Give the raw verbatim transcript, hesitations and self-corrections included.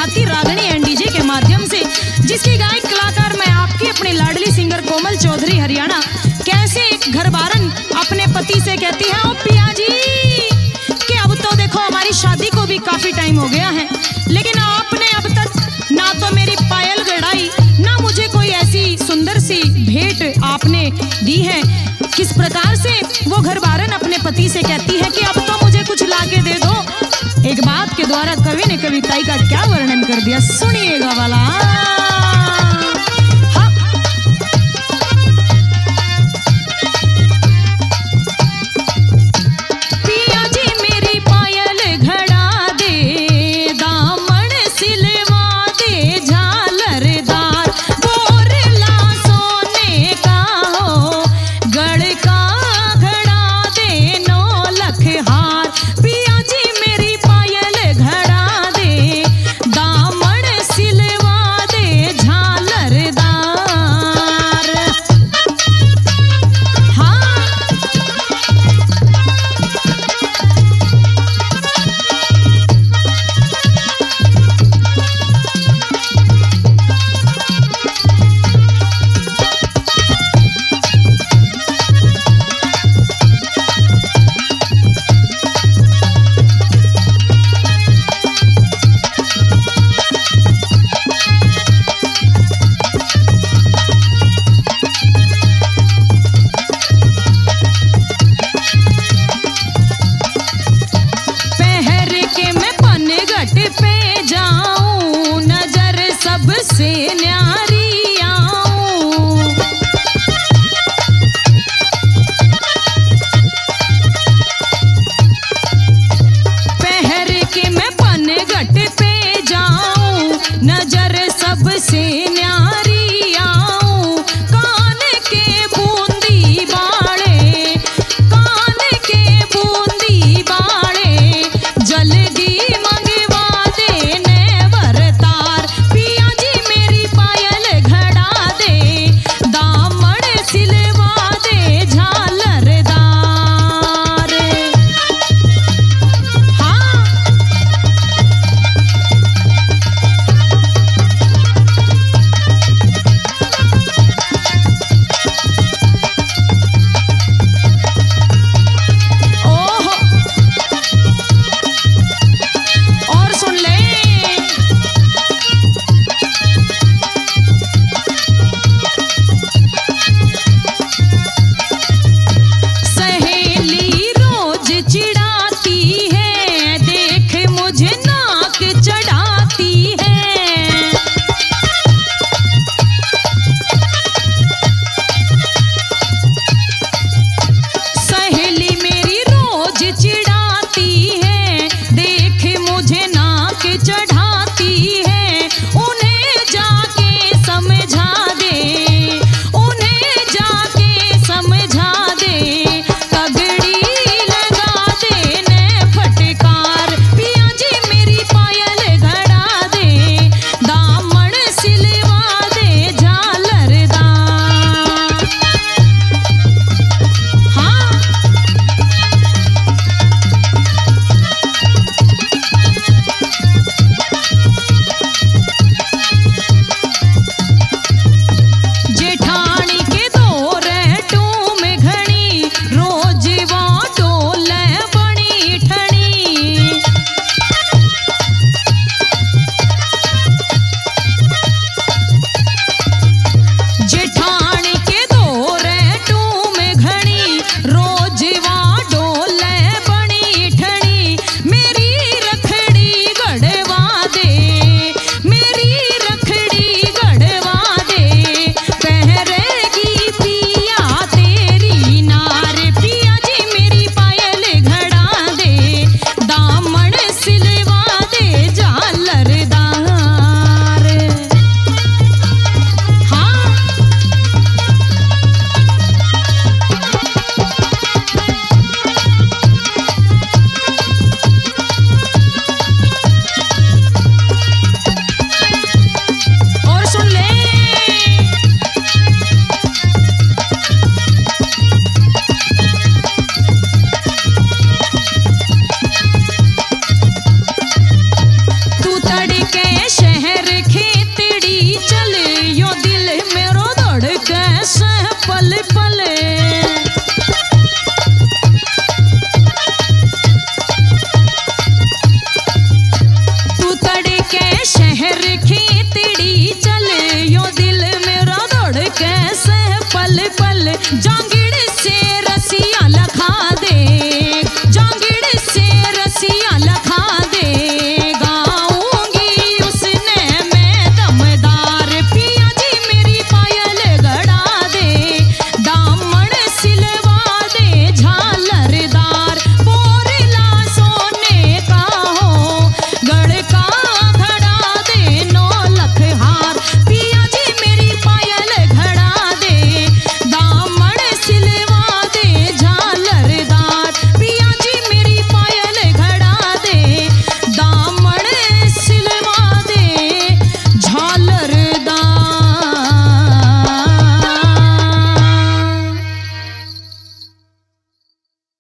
गाती रागनी and DJ के माध्यम से, जिसकी गायक कलाकार मैं आपकी अपनी लाडली सिंगर कोमल चौधरी हरियाणा। कैसे घर बारन अपने पति से कहती है, ओ पिया जी कि अब तो देखो हमारी शादी को भी काफी टाइम हो गया है, लेकिन आपने अब तक ना तो मेरी पायल गड़ाई, ना मुझे कोई ऐसी सुंदर सी भेंट आपने दी है। किस प्रकार से वो घर बारन अपने पति से कहती है कि अब तो मुझे कुछ लाके दे दो। एक बात के द्वारा कवि ने कविताई का क्या वर्णन कर दिया, सुनिएगा वाला।